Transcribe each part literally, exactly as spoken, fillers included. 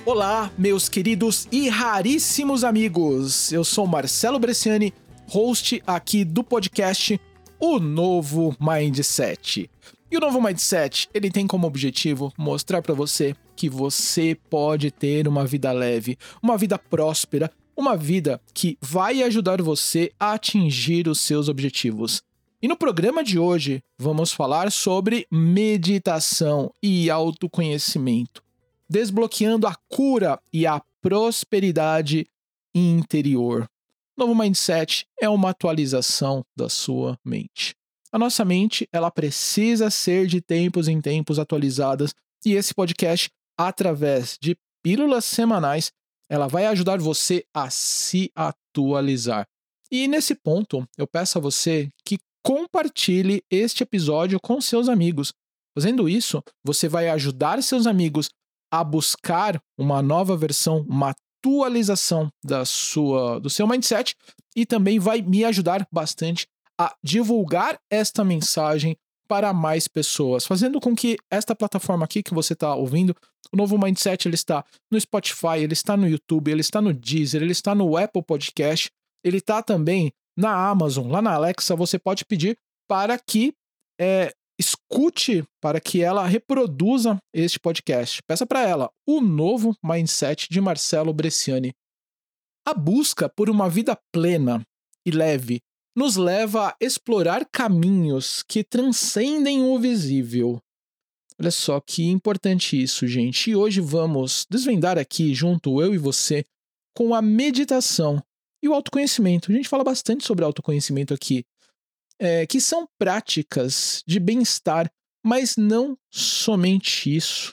Olá, meus queridos e raríssimos amigos. Eu sou Marcelo Bresciani, host aqui do podcast O Novo Mindset. E o Novo Mindset, ele tem como objetivo mostrar para você que você pode ter uma vida leve, uma vida próspera, uma vida que vai ajudar você a atingir os seus objetivos. E no programa de hoje, vamos falar sobre meditação e autoconhecimento, desbloqueando a cura e a prosperidade interior. Novo Mindset é uma atualização da sua mente. A nossa mente, ela precisa ser de tempos em tempos atualizadas, e esse podcast, através de pílulas semanais, ela vai ajudar você a se atualizar. E nesse ponto, eu peço a você que compartilhe este episódio com seus amigos. Fazendo isso, você vai ajudar seus amigos a buscar uma nova versão, uma atualização da sua, do seu mindset, e também vai me ajudar bastante a divulgar esta mensagem para mais pessoas, fazendo com que esta plataforma aqui que você está ouvindo, o Novo Mindset, ele está no Spotify, ele está no YouTube, ele está no Deezer, ele está no Apple Podcast, ele está também na Amazon, lá na Alexa. Você pode pedir para que é, escute, para que ela reproduza este podcast. Peça para ela O Novo Mindset de Marcelo Bresciani. A busca por uma vida plena e leve nos leva a explorar caminhos que transcendem o visível. Olha só que importante isso, gente. E hoje vamos desvendar aqui, junto eu e você, com a meditação e o autoconhecimento. A gente fala bastante sobre autoconhecimento aqui, é, que são práticas de bem-estar, mas não somente isso.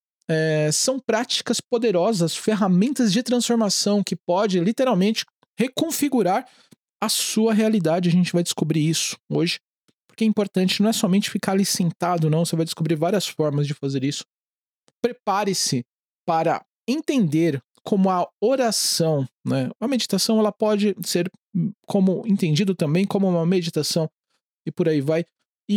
É, são práticas poderosas, ferramentas de transformação que pode literalmente reconfigurar a sua realidade. A gente vai descobrir isso hoje, porque é importante, não é somente ficar ali sentado, não. Você vai descobrir várias formas de fazer isso. Prepare-se para entender como a oração, né? A meditação, ela pode ser como entendido também como uma meditação, e por aí vai.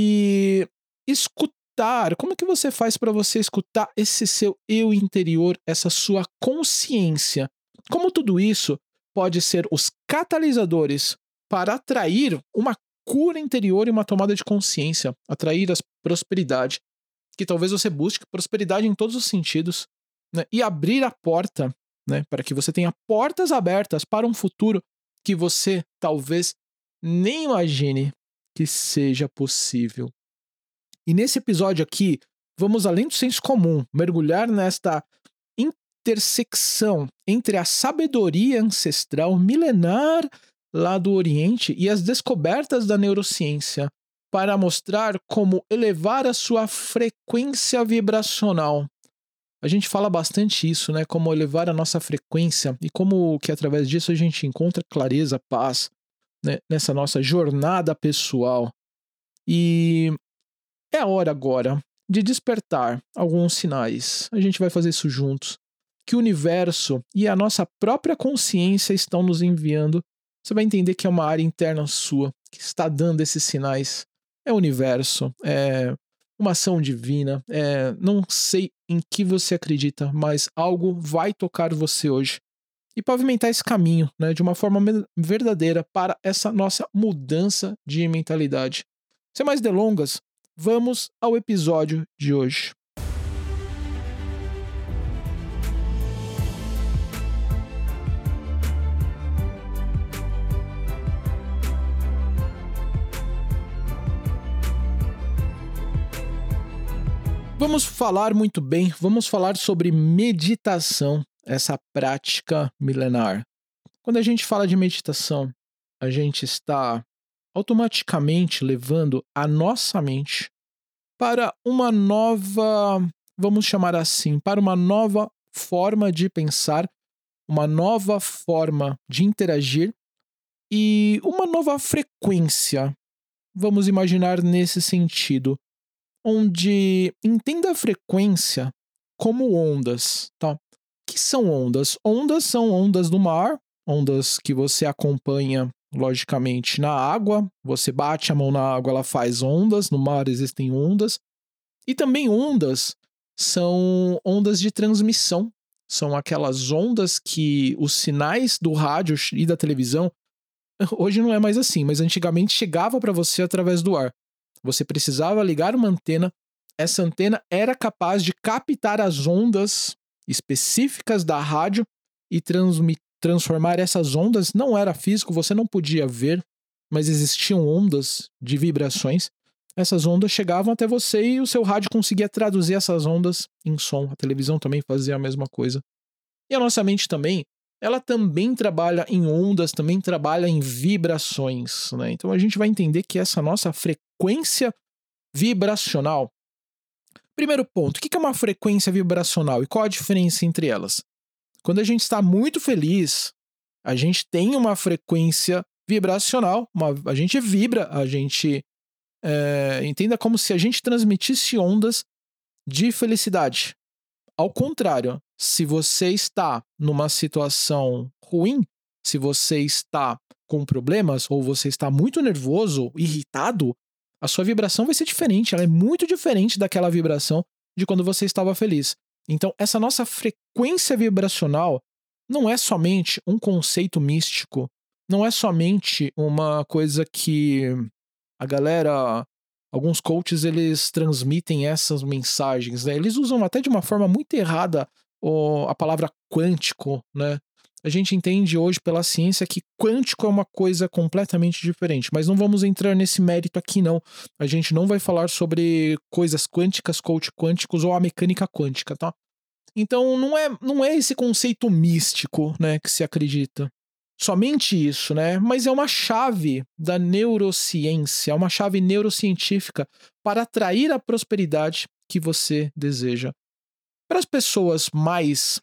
E escutar, como é que você faz para você escutar esse seu eu interior, essa sua consciência? Como tudo isso pode ser os catalisadores para atrair uma cura interior e uma tomada de consciência, atrair a prosperidade, que talvez você busque prosperidade em todos os sentidos, né? E abrir a porta, né, para que você tenha portas abertas para um futuro que você talvez nem imagine que seja possível. E nesse episódio aqui, vamos além do senso comum, mergulhar nesta intersecção entre a sabedoria ancestral milenar lá do Oriente e as descobertas da neurociência, para mostrar como elevar a sua frequência vibracional. A gente fala bastante isso, né? Como elevar a nossa frequência e como que através disso a gente encontra clareza, paz, né? Nessa nossa jornada pessoal. E é a hora agora de despertar alguns sinais. A gente vai fazer isso juntos, que o universo e a nossa própria consciência estão nos enviando. Você vai entender que é uma área interna sua que está dando esses sinais. É o universo, é uma ação divina, é, não sei em que você acredita, mas algo vai tocar você hoje e pavimentar esse caminho, né, de uma forma verdadeira para essa nossa mudança de mentalidade. Sem mais delongas, vamos ao episódio de hoje. Vamos falar muito bem, vamos falar sobre meditação, essa prática milenar. Quando a gente fala de meditação, a gente está automaticamente levando a nossa mente para uma nova, vamos chamar assim, para uma nova forma de pensar, uma nova forma de interagir e uma nova frequência. Vamos imaginar nesse sentido, onde entenda a frequência como ondas, tá? O que são ondas? Ondas são ondas do mar, ondas que você acompanha, logicamente, na água. Você bate a mão na água, ela faz ondas. No mar existem ondas. E também ondas são ondas de transmissão. São aquelas ondas que os sinais do rádio e da televisão, hoje não é mais assim, mas antigamente chegava para você através do ar. Você precisava ligar uma antena, essa antena era capaz de captar as ondas específicas da rádio e transmi- transformar essas ondas, não era físico, você não podia ver, mas existiam ondas de vibrações. Essas ondas chegavam até você e o seu rádio conseguia traduzir essas ondas em som. A televisão também fazia a mesma coisa. E a nossa mente também, ela também trabalha em ondas, também trabalha em vibrações, né? Então a gente vai entender que essa nossa frequência vibracional. Primeiro ponto, o que é uma frequência vibracional e qual a diferença entre elas? Quando a gente está muito feliz, a gente tem uma frequência vibracional, uma, a gente vibra, a gente é, entenda como se a gente transmitisse ondas de felicidade. Ao contrário, se você está numa situação ruim, se você está com problemas ou você está muito nervoso, irritado, a sua vibração vai ser diferente, ela é muito diferente daquela vibração de quando você estava feliz. Então, essa nossa frequência vibracional não é somente um conceito místico, não é somente uma coisa que a galera, alguns coaches, eles transmitem essas mensagens, né? Eles usam até de uma forma muito errada o, a palavra quântico, né? A gente entende hoje pela ciência que quântico é uma coisa completamente diferente, mas não vamos entrar nesse mérito aqui não. A gente não vai falar sobre coisas quânticas, coach quânticos ou a mecânica quântica, tá? Então não é, não é esse conceito místico, né, que se acredita. Somente isso, né? Mas é uma chave da neurociência, é uma chave neurocientífica para atrair a prosperidade que você deseja. Para as pessoas mais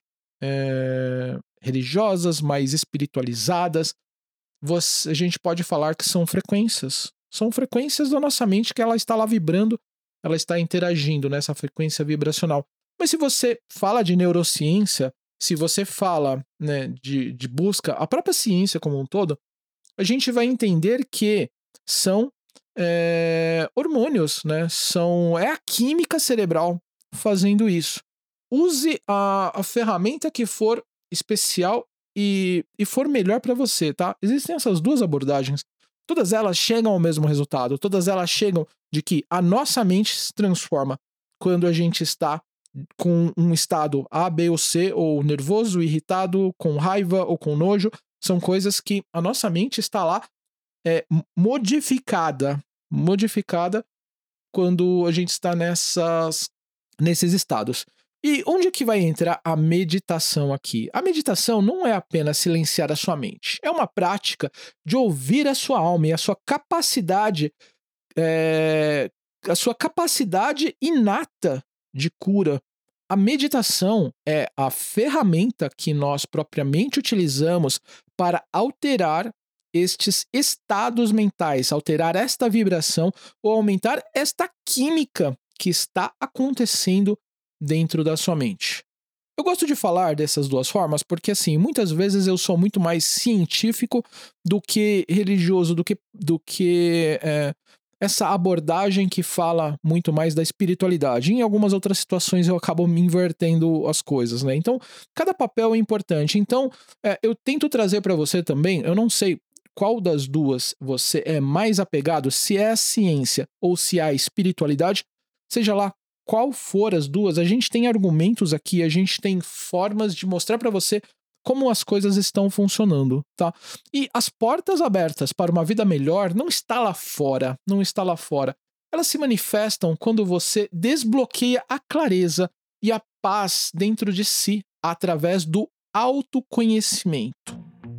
é, religiosas, mais espiritualizadas, você, a gente pode falar que são frequências. São frequências da nossa mente que ela está lá vibrando, ela está interagindo nessa frequência vibracional. Mas se você fala de neurociência, se você fala, né, de, de busca, a própria ciência como um todo, a gente vai entender que são é, hormônios, né? São, é a química cerebral fazendo isso. Use a, a ferramenta que for especial e, e for melhor para você, tá? Existem essas duas abordagens. Todas elas chegam ao mesmo resultado. Todas elas chegam de que a nossa mente se transforma quando a gente está com um estado A, B ou C, ou nervoso, irritado, com raiva ou com nojo. São coisas que a nossa mente está lá é, modificada, modificada quando a gente está nessas, nesses estados. E onde que vai entrar a meditação aqui? A meditação não é apenas silenciar a sua mente. É uma prática de ouvir a sua alma e a sua capacidade, é, a sua capacidade inata de cura. A meditação é a ferramenta que nós propriamente utilizamos para alterar estes estados mentais, alterar esta vibração ou aumentar esta química que está acontecendo dentro da sua mente. Eu gosto de falar dessas duas formas porque, assim, muitas vezes eu sou muito mais científico do que religioso, do que, do que é, essa abordagem que fala muito mais da espiritualidade. Em algumas outras situações eu acabo me invertendo as coisas, né? Então, cada papel é importante. Então, é, eu tento trazer para você também, eu não sei qual das duas você é mais apegado, se é a ciência ou se é a espiritualidade, seja lá qual for as duas, a gente tem argumentos aqui, a gente tem formas de mostrar para você como as coisas estão funcionando, tá? E as portas abertas para uma vida melhor não está lá fora, não está lá fora. Elas se manifestam quando você desbloqueia a clareza e a paz dentro de si através do autoconhecimento.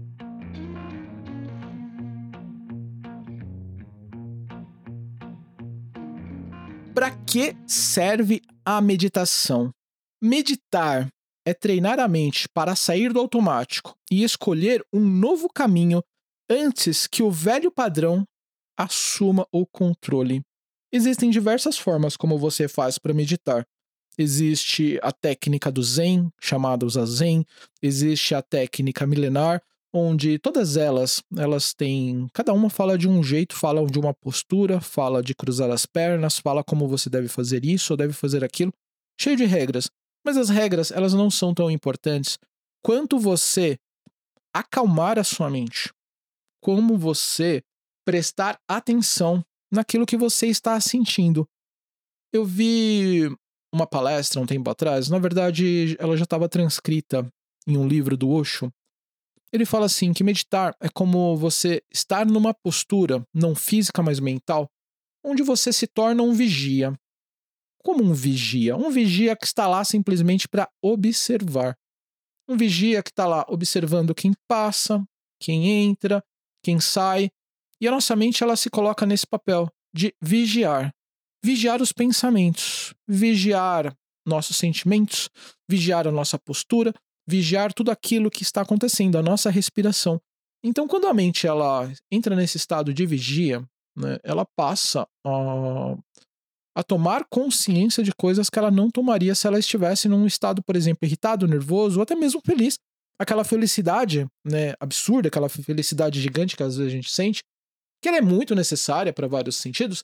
Para que serve a meditação? Meditar é treinar a mente para sair do automático e escolher um novo caminho antes que o velho padrão assuma o controle. Existem diversas formas como você faz para meditar. Existe a técnica do Zen, chamada Zazen, existe a técnica milenar, onde todas elas, elas têm, cada uma fala de um jeito, fala de uma postura, fala de cruzar as pernas, fala como você deve fazer isso ou deve fazer aquilo, cheio de regras. Mas as regras, elas não são tão importantes quanto você acalmar a sua mente. Como você prestar atenção naquilo que você está sentindo. Eu vi uma palestra um tempo atrás, na verdade ela já estava transcrita em um livro do Osho. Ele fala assim que meditar é como você estar numa postura, não física, mas mental, onde você se torna um vigia. Como um vigia? Um vigia que está lá simplesmente para observar. Um vigia que está lá observando quem passa, quem entra, quem sai. E a nossa mente ela se coloca nesse papel de vigiar. Vigiar os pensamentos, vigiar nossos sentimentos, vigiar a nossa postura, vigiar tudo aquilo que está acontecendo, a nossa respiração. Então, quando a mente ela entra nesse estado de vigia, né, ela passa a, a tomar consciência de coisas que ela não tomaria se ela estivesse num estado, por exemplo, irritado, nervoso ou até mesmo feliz. Aquela felicidade, né, absurda, aquela felicidade gigante que às vezes a gente sente, que ela é muito necessária para vários sentidos,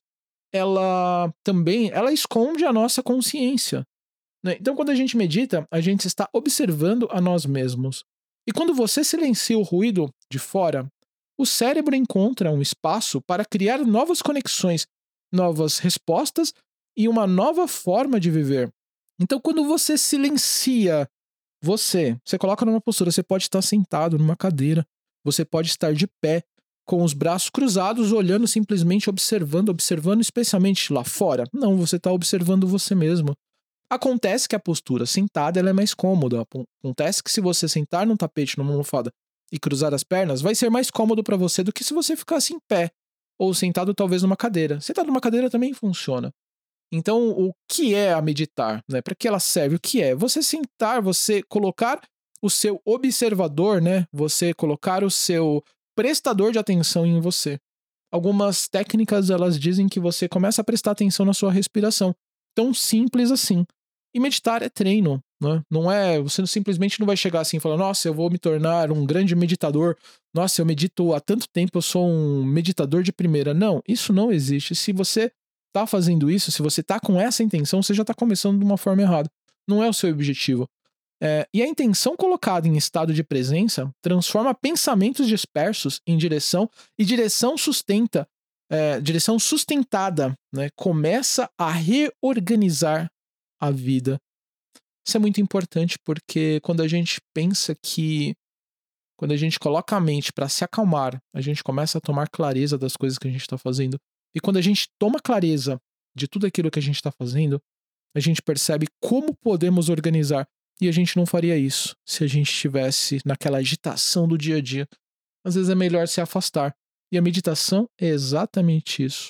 ela também ela esconde a nossa consciência, né? Então, quando a gente medita, a gente está observando a nós mesmos. E quando você silencia o ruído de fora, o cérebro encontra um espaço para criar novas conexões, novas respostas e uma nova forma de viver. Então, quando você silencia você, você coloca numa postura, você pode estar sentado numa cadeira, você pode estar de pé, com os braços cruzados, olhando simplesmente, observando, observando especialmente lá fora. Não, você está observando você mesmo. Acontece que a postura sentada ela é mais cômoda. Acontece que se você sentar num tapete, numa almofada e cruzar as pernas, vai ser mais cômodo para você do que se você ficasse em pé ou sentado talvez numa cadeira. Sentado numa cadeira também funciona. Então, o que é a meditar? Né? Para que ela serve? O que é? Você sentar, você colocar o seu observador, né? Você colocar o seu prestador de atenção em você. Algumas técnicas, elas dizem que você começa a prestar atenção na sua respiração. Tão simples assim. E meditar é treino, né? Não é, você simplesmente não vai chegar assim e falar, nossa, eu vou me tornar um grande meditador. Nossa, eu medito há tanto tempo, eu sou um meditador de primeira. Não, isso não existe. Se você tá fazendo isso, se você tá com essa intenção, você já tá começando de uma forma errada. Não é o seu objetivo. É, e a intenção colocada em estado de presença transforma pensamentos dispersos em direção, e direção sustenta, é, direção sustentada, né, começa a reorganizar a vida. Isso é muito importante porque quando a gente pensa que, quando a gente coloca a mente para se acalmar, a gente começa a tomar clareza das coisas que a gente está fazendo. E quando a gente toma clareza de tudo aquilo que a gente está fazendo, a gente percebe como podemos organizar. E a gente não faria isso se a gente estivesse naquela agitação do dia a dia. Às vezes é melhor se afastar. E a meditação é exatamente isso.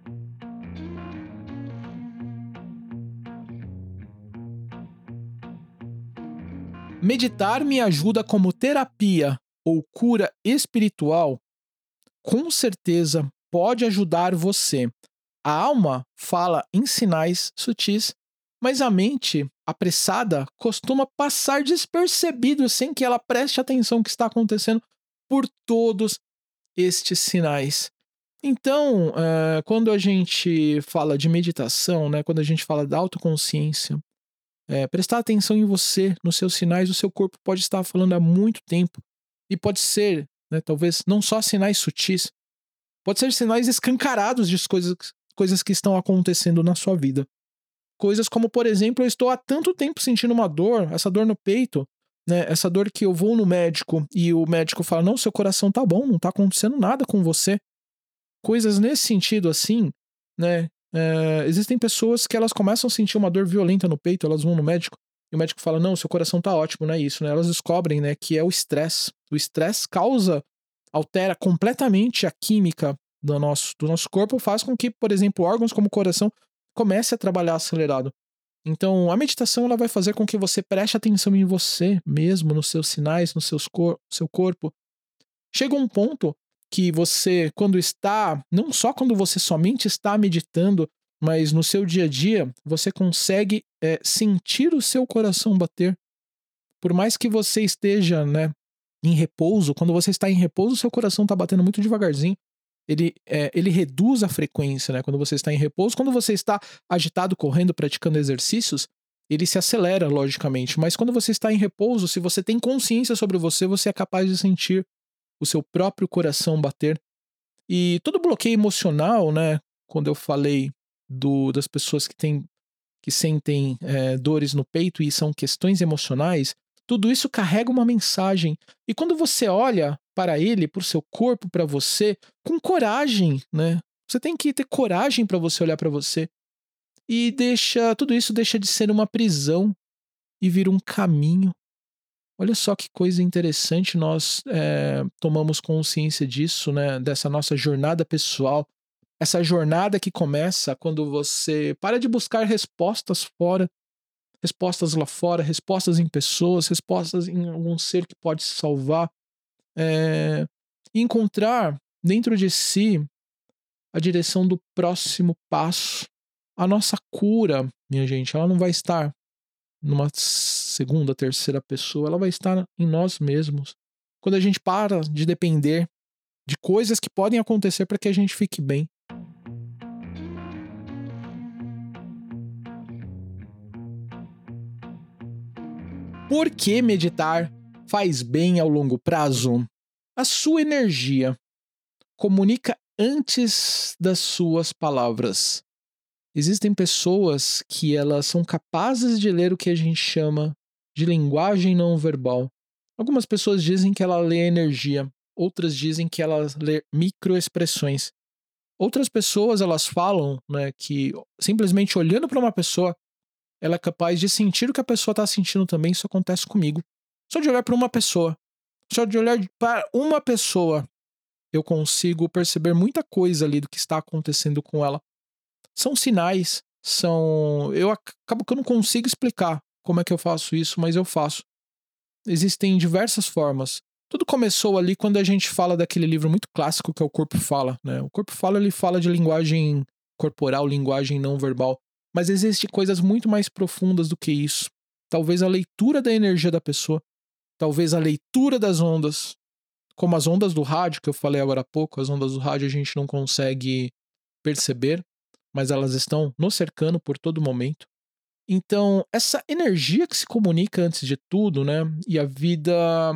Meditar me ajuda como terapia ou cura espiritual? Com certeza pode ajudar você. A alma fala em sinais sutis, mas a mente apressada costuma passar despercebido sem que ela preste atenção no que está acontecendo por todos estes sinais. Então, uh, quando a gente fala de meditação, né, quando a gente fala da autoconsciência, é, prestar atenção em você, nos seus sinais, o seu corpo pode estar falando há muito tempo. E pode ser, né, talvez, não só sinais sutis, pode ser sinais escancarados de coisas, coisas que estão acontecendo na sua vida. Coisas como, por exemplo, eu estou há tanto tempo sentindo uma dor, essa dor no peito, né, essa dor que eu vou no médico e o médico fala, não, seu coração tá bom, não tá acontecendo nada com você. Coisas nesse sentido assim, né, é, existem pessoas que elas começam a sentir uma dor violenta no peito, elas vão no médico e o médico fala, não, seu coração tá ótimo, não é isso, né? Elas descobrem, né, que é o estresse. O estresse causa, altera completamente a química do nosso, do nosso corpo, faz com que, por exemplo, órgãos como o coração comece a trabalhar acelerado. Então, a meditação ela vai fazer com que você preste atenção em você mesmo, nos seus sinais, no seus cor- seu corpo. Chega um ponto que você, quando está, não só quando você somente está meditando, mas no seu dia a dia, você consegue é, sentir o seu coração bater. Por mais que você esteja, né, em repouso, quando você está em repouso, o seu coração está batendo muito devagarzinho. Ele, é, ele reduz a frequência, né? Quando você está em repouso. Quando você está agitado, correndo, praticando exercícios, ele se acelera, logicamente. Mas quando você está em repouso, se você tem consciência sobre você, você é capaz de sentir o seu próprio coração bater. E todo bloqueio emocional, né? Quando eu falei do, das pessoas que, têm, que sentem é, dores no peito e são questões emocionais, tudo isso carrega uma mensagem. E quando você olha para ele, para o seu corpo, para você, com coragem, né? Você tem que ter coragem para você olhar para você. E deixa, tudo isso deixa de ser uma prisão e vira um caminho. Olha só que coisa interessante, nós é, tomamos consciência disso, né? Dessa nossa jornada pessoal. Essa jornada que começa quando você para de buscar respostas fora, respostas lá fora, respostas em pessoas, respostas em algum ser que pode se salvar. É, e encontrar dentro de si a direção do próximo passo. A nossa cura, minha gente, ela não vai estar numa segunda, terceira pessoa, ela vai estar em nós mesmos. Quando a gente para de depender de coisas que podem acontecer para que a gente fique bem. Por que meditar faz bem ao longo prazo? A sua energia comunica antes das suas palavras. Existem pessoas que elas são capazes de ler o que a gente chama de linguagem não verbal. Algumas pessoas dizem que ela lê energia, outras dizem que ela lê microexpressões. Outras pessoas elas falam, né, que simplesmente olhando para uma pessoa, ela é capaz de sentir o que a pessoa está sentindo também. Isso acontece comigo. Só de olhar para uma pessoa, só de olhar para uma pessoa, eu consigo perceber muita coisa ali do que está acontecendo com ela. São sinais, são... Eu acabo que eu não consigo explicar como é que eu faço isso, mas eu faço. Existem diversas formas. Tudo começou ali quando a gente fala daquele livro muito clássico que é O Corpo Fala, né? O Corpo Fala, ele fala de linguagem corporal, linguagem não verbal. Mas existem coisas muito mais profundas do que isso. Talvez a leitura da energia da pessoa, talvez a leitura das ondas, como as ondas do rádio, que eu falei agora há pouco. As ondas do rádio a gente não consegue perceber, mas elas estão nos cercando por todo momento. Então, essa energia que se comunica antes de tudo, né? E a vida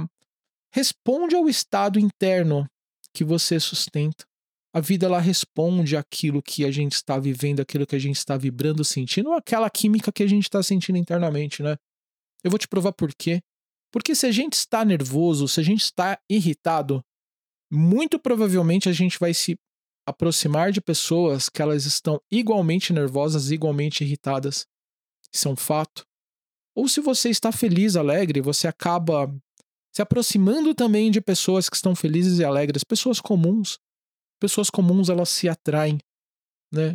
responde ao estado interno que você sustenta. A vida, ela responde àquilo que a gente está vivendo, aquilo que a gente está vibrando, sentindo, ou aquela química que a gente está sentindo internamente, né? Eu vou te provar por quê. Porque se a gente está nervoso, se a gente está irritado, muito provavelmente a gente vai se aproximar de pessoas que elas estão igualmente nervosas, igualmente irritadas. Isso é um fato. Ou se você está feliz, alegre, você acaba se aproximando também de pessoas que estão felizes e alegres, pessoas comuns. Pessoas comuns, elas se atraem, né?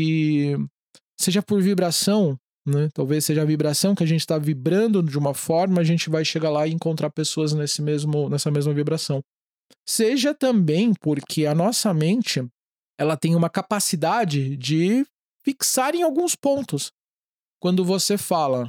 E seja por vibração, né? Talvez seja a vibração que a gente está vibrando de uma forma, a gente vai chegar lá e encontrar pessoas nesse mesmo, nessa mesma vibração. Seja também porque a nossa mente, ela tem uma capacidade de fixar em alguns pontos. Quando você fala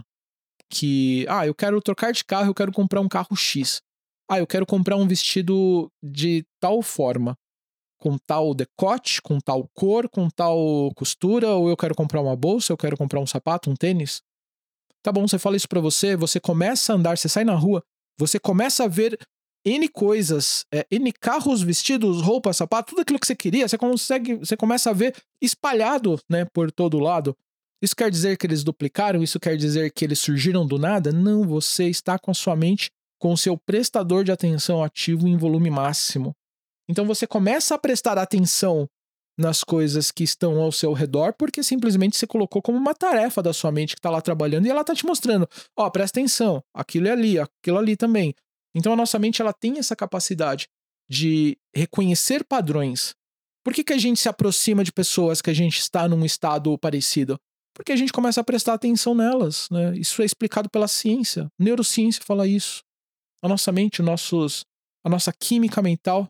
que, ah, eu quero trocar de carro, eu quero comprar um carro X. Ah, eu quero comprar um vestido de tal forma, com tal decote, com tal cor, com tal costura, ou eu quero comprar uma bolsa, eu quero comprar um sapato, um tênis. Tá bom, você fala isso pra você, você começa a andar, você sai na rua, você começa a ver N coisas, é, N carros, vestidos, roupas, sapato, tudo aquilo que você queria, você consegue, você começa a ver espalhado, né, por todo lado. Isso quer dizer que eles duplicaram? Isso quer dizer que eles surgiram do nada? Não, você está com a sua mente, com o seu prestador de atenção ativo em volume máximo. Então você começa a prestar atenção nas coisas que estão ao seu redor, porque simplesmente você colocou como uma tarefa da sua mente que está lá trabalhando e ela está te mostrando, ó, presta atenção, aquilo é ali, aquilo ali também. Então a nossa mente, ela tem essa capacidade de reconhecer padrões. Por que que a gente se aproxima de pessoas que a gente está num estado parecido? Porque a gente começa a prestar atenção nelas, né? Isso é explicado pela ciência. Neurociência fala isso. A nossa mente, nossos, a nossa química mental.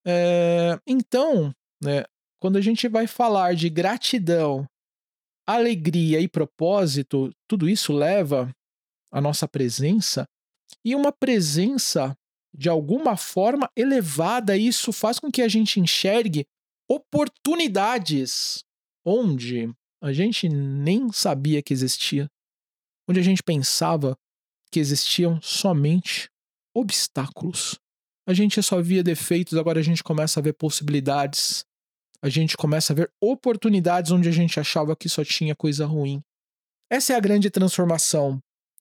É... Então, né, quando a gente vai falar de gratidão, alegria e propósito, tudo isso leva a nossa presença, e uma presença de alguma forma elevada. Isso faz com que a gente enxergue oportunidades onde a gente nem sabia que existia. onde a gente pensava que existiam somente obstáculos. A gente só via defeitos, agora a gente começa a ver possibilidades. A gente começa a ver oportunidades onde a gente achava que só tinha coisa ruim. Essa é a grande transformação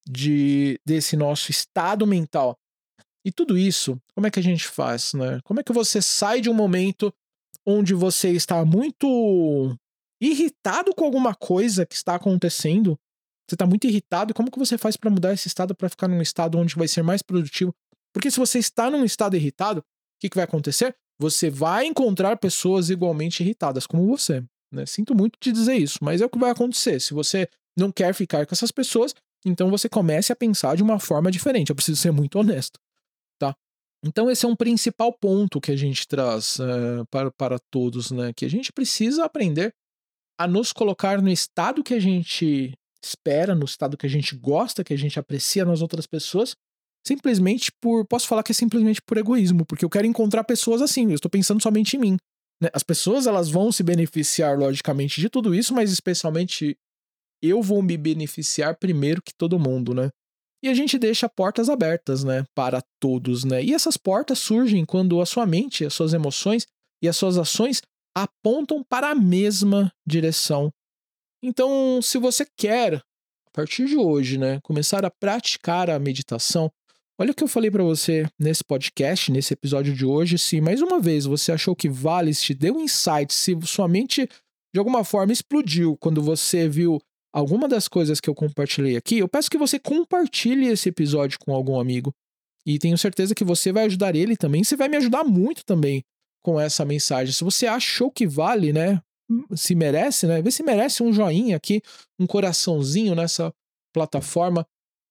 de, desse nosso estado mental. E tudo isso, como é que a gente faz, né? Como é que você sai de um momento onde você está muito irritado com alguma coisa que está acontecendo? Você está muito irritado, como que você faz para mudar esse estado para ficar num estado onde vai ser mais produtivo? Porque se você está num estado irritado, o que, que vai acontecer? Você vai encontrar pessoas igualmente irritadas como você, né? Sinto muito te dizer isso, mas é o que vai acontecer. Se você não quer ficar com essas pessoas, então você comece a pensar de uma forma diferente. Eu preciso ser muito honesto, tá? Então esse é um principal ponto que a gente traz é, para, para todos, né? Que a gente precisa aprender a nos colocar no estado que a gente espera, no estado que a gente gosta, que a gente aprecia nas outras pessoas, simplesmente por... Posso falar que é simplesmente por egoísmo, porque eu quero encontrar pessoas assim, eu estou pensando somente em mim, né? As pessoas, elas vão se beneficiar, logicamente, de tudo isso, mas especialmente eu vou me beneficiar primeiro que todo mundo, né? E a gente deixa portas abertas, né, para todos, né? E essas portas surgem quando a sua mente, as suas emoções e as suas ações apontam para a mesma direção. Então, se você quer, a partir de hoje, né, começar a praticar a meditação, olha o que eu falei para você nesse podcast, nesse episódio de hoje. Se mais uma vez você achou que vale, se te deu um insight, se sua mente de alguma forma explodiu quando você viu alguma das coisas que eu compartilhei aqui, eu peço que você compartilhe esse episódio com algum amigo. E tenho certeza que você vai ajudar ele também. Você vai me ajudar muito também com essa mensagem. Se você achou que vale, né? Se merece, né? Vê se merece um joinha aqui, um coraçãozinho nessa plataforma.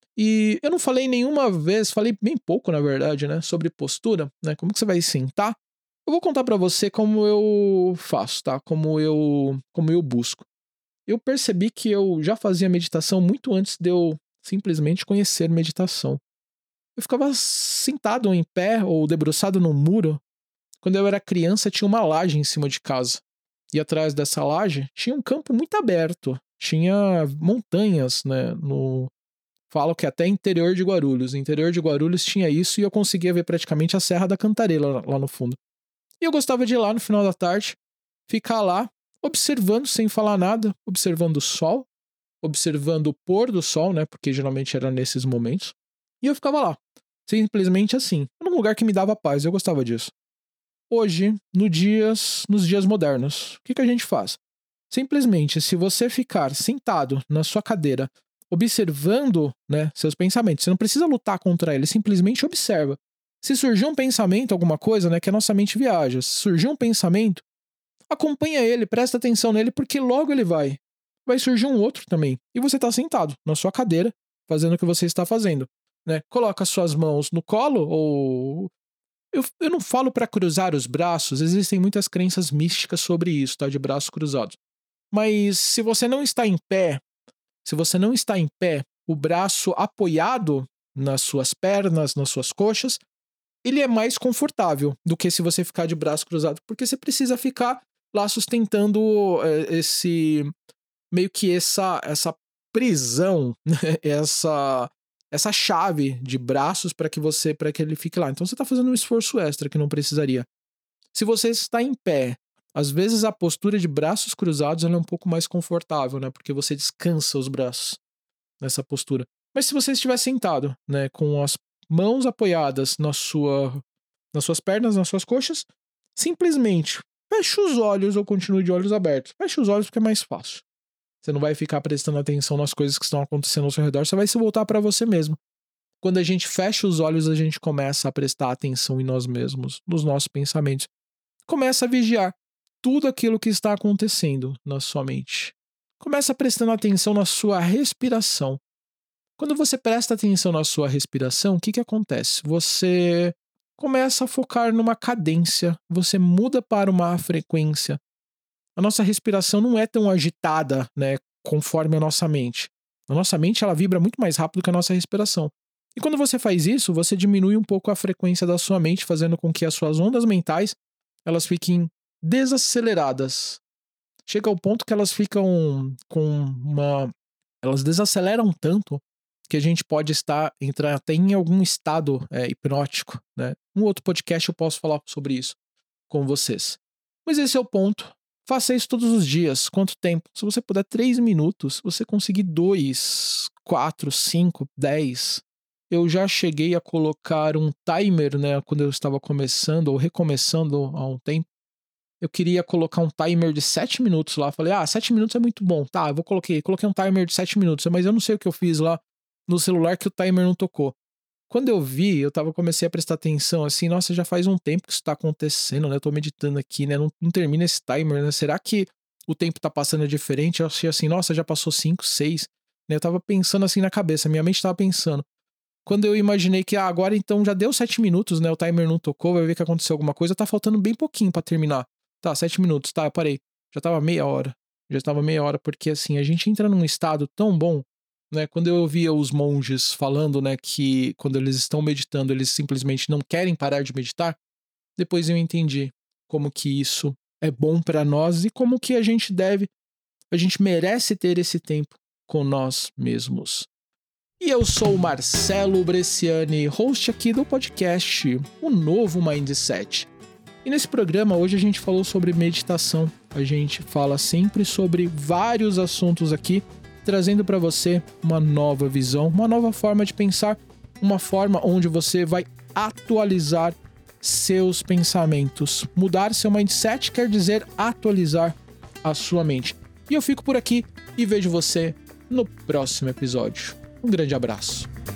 E eu não falei nenhuma vez, falei bem pouco, na verdade, né? Sobre postura, né? Como que você vai sentar? Eu vou contar pra você como eu faço, tá? Como eu, como eu busco. Eu percebi que eu já fazia meditação muito antes de eu simplesmente conhecer meditação. Eu ficava sentado em pé ou debruçado no muro. Quando eu era criança, tinha uma laje em cima de casa. E atrás dessa laje tinha um campo muito aberto. Tinha montanhas, né? No... Falo que até interior de Guarulhos. No interior de Guarulhos tinha isso e eu conseguia ver praticamente a Serra da Cantareira lá no fundo. E eu gostava de ir lá no final da tarde, ficar lá, observando sem falar nada, observando o sol, observando o pôr do sol, né? Porque geralmente era nesses momentos. E eu ficava lá, simplesmente assim, num lugar que me dava paz, eu gostava disso. Hoje, no dias, nos dias modernos, o que, que a gente faz? Simplesmente, se você ficar sentado na sua cadeira, observando, né, seus pensamentos, você não precisa lutar contra eles, simplesmente observa. Se surgir um pensamento, alguma coisa, né, que a nossa mente viaja, se surgir um pensamento, acompanha ele, presta atenção nele, porque logo ele vai. Vai surgir um outro também. E você está sentado na sua cadeira, fazendo o que você está fazendo, né? Coloca as suas mãos no colo ou... Eu, eu não falo para cruzar os braços, existem muitas crenças místicas sobre isso, tá? De braços cruzados. Mas se você não está em pé, se você não está em pé, o braço apoiado nas suas pernas, nas suas coxas, ele é mais confortável do que se você ficar de braço cruzado, porque você precisa ficar lá sustentando é, esse... meio que essa, essa prisão, essa... essa chave de braços para que você, para que ele fique lá. Então você está fazendo um esforço extra que não precisaria. Se você está em pé, às vezes a postura de braços cruzados ela é um pouco mais confortável, né? Porque você descansa os braços nessa postura. Mas se você estiver sentado, né, com as mãos apoiadas na sua, nas suas pernas, nas suas coxas, simplesmente feche os olhos ou continue de olhos abertos. Feche os olhos porque é mais fácil. Você não vai ficar prestando atenção nas coisas que estão acontecendo ao seu redor, você vai se voltar para você mesmo. Quando a gente fecha os olhos, a gente começa a prestar atenção em nós mesmos, nos nossos pensamentos. Começa a vigiar tudo aquilo que está acontecendo na sua mente. Começa prestando atenção na sua respiração. Quando você presta atenção na sua respiração, o que, que acontece? Você começa a focar numa cadência, você muda para uma frequência. A nossa respiração não é tão agitada, né, conforme a nossa mente. A nossa mente ela vibra muito mais rápido que a nossa respiração. E quando você faz isso, você diminui um pouco a frequência da sua mente, fazendo com que as suas ondas mentais elas fiquem desaceleradas. Chega ao ponto que elas ficam com uma elas desaceleram tanto que a gente pode estar, entrar até em algum estado é, hipnótico, né? Um outro podcast eu posso falar sobre isso com vocês. Mas esse é o ponto. Faça isso todos os dias. Quanto tempo? Se você puder três minutos, você conseguir dois, quatro, cinco, dez. Eu já cheguei a colocar um timer, né? Quando eu estava começando ou recomeçando há um tempo. Eu queria colocar um timer de sete minutos lá. Falei, ah, sete minutos é muito bom. Tá, eu vou coloquei, coloquei um timer de sete minutos. Mas eu não sei o que eu fiz lá no celular que o timer não tocou. Quando eu vi, eu tava, comecei a prestar atenção assim, nossa, já faz um tempo que isso tá acontecendo, né? Eu tô meditando aqui, né? Não, não termina esse timer, né? Será que o tempo tá passando diferente? Eu achei assim, nossa, já passou cinco, seis, né? Eu tava pensando assim na cabeça, minha mente tava pensando. Quando eu imaginei que, ah, agora então já deu sete minutos, né? O timer não tocou, vai ver que aconteceu alguma coisa, tá faltando bem pouquinho pra terminar. Tá, sete minutos, tá, eu parei. Já tava meia hora. Já tava meia hora, porque assim, a gente entra num estado tão bom, né? Quando eu ouvia os monges falando, né, que quando eles estão meditando, eles simplesmente não querem parar de meditar, depois eu entendi como que isso é bom pra nós e como que a gente deve, a gente merece ter esse tempo com nós mesmos. E eu sou o Marcelo Bresciani, host aqui do podcast O Novo Mindset. E nesse programa hoje a gente falou sobre meditação. A gente fala sempre sobre vários assuntos aqui, trazendo para você uma nova visão, uma nova forma de pensar, uma forma onde você vai atualizar seus pensamentos. Mudar seu mindset quer dizer atualizar a sua mente. E eu fico por aqui e vejo você no próximo episódio. Um grande abraço.